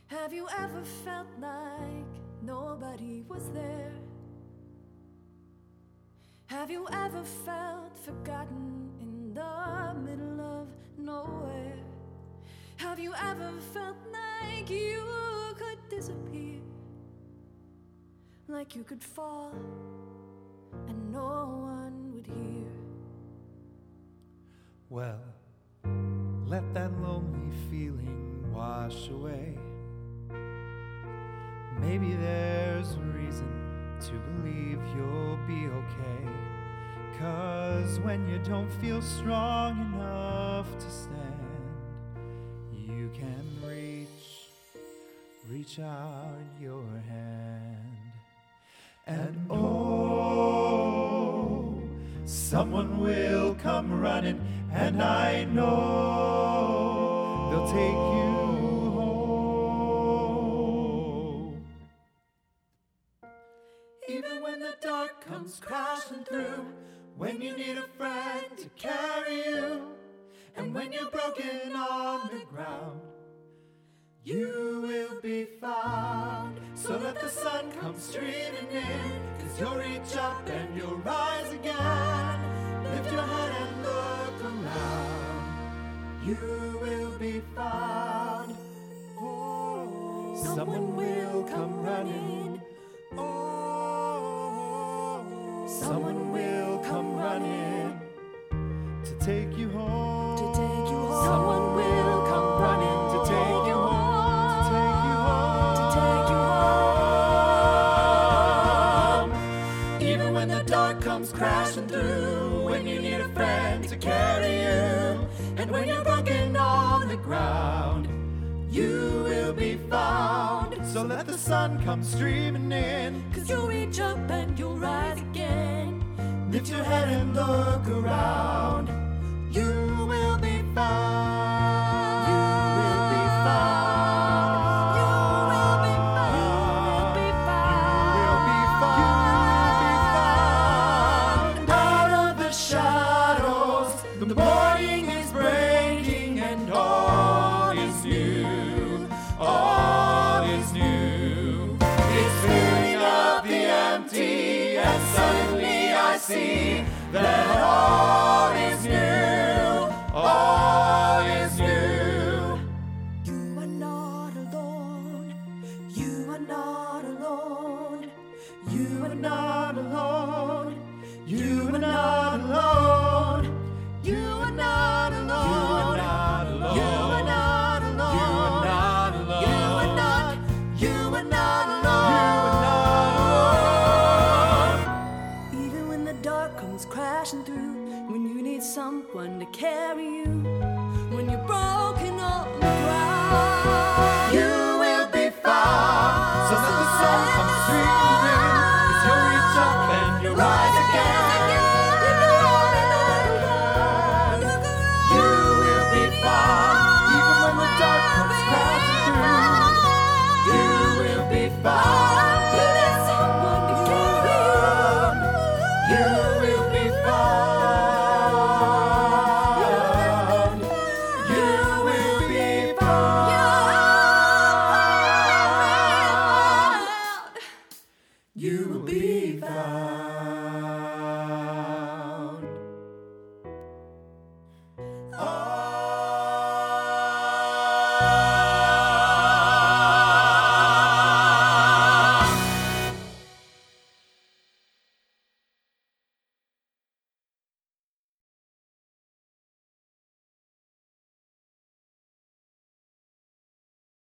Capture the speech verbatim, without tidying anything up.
Have you ever felt like nobody was there? Have you ever felt forgotten in the middle of nowhere? Have you ever felt like you could disappear? Like you could fall and no one would hear? Well, let that lonely feeling wash away. Maybe there's a reason to believe you'll be okay. 'Cause when you don't feel strong enough to stand, you can reach, reach out your hand. And oh, someone will come running, and I know they'll take you home. Even when the dark comes crashing through, when you need a friend to carry you, and when you're broken on the ground, you will be found. So let the sun come streaming in, 'cause you'll reach up and you'll rise again. Lift your head and look around, you will be found. Oh, someone will come running. Oh, someone will come running to take you home. To take you home. Someone will come running to take you home. To take you home. To take you home. Even when the dark comes crashing through, when you need a friend to carry you, and when you're broken on the ground, you will be found. So let the sun come streaming in, 'Cause you'll reach up and you'll rise again. lift your head and look around, you will be found. You will be found. You will be found. You will be found. Out of the shadows, the morning is breaking, and all is new. All is new. It's filling up the empty, and suddenly I see that all is